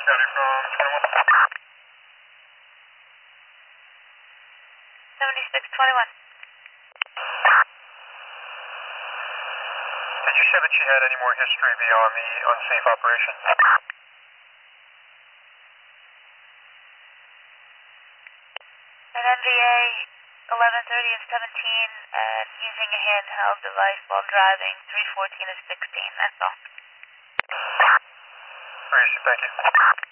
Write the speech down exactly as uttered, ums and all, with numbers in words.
County from twenty-one. seventy-six twenty-one. Did you say that she had any more history beyond the unsafe operation? An N V A eleven thirty of seventeen and using a handheld device while driving three fourteen of sixteen, that's all. Appreciate it, thank you.